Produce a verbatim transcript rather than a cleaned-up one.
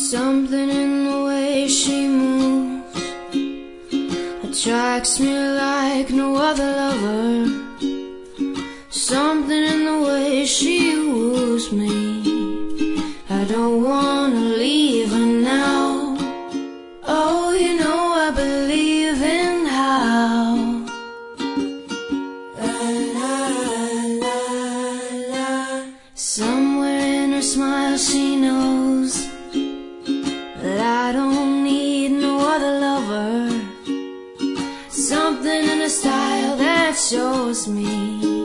Something in the way she moves attracts me like no other lover. Something in the way she woos me. I don't wanna leave her now. Oh, you know I believe in how. La la la la. Somewhere in her smile she knows that I don't need no other lover. Something in her style that shows me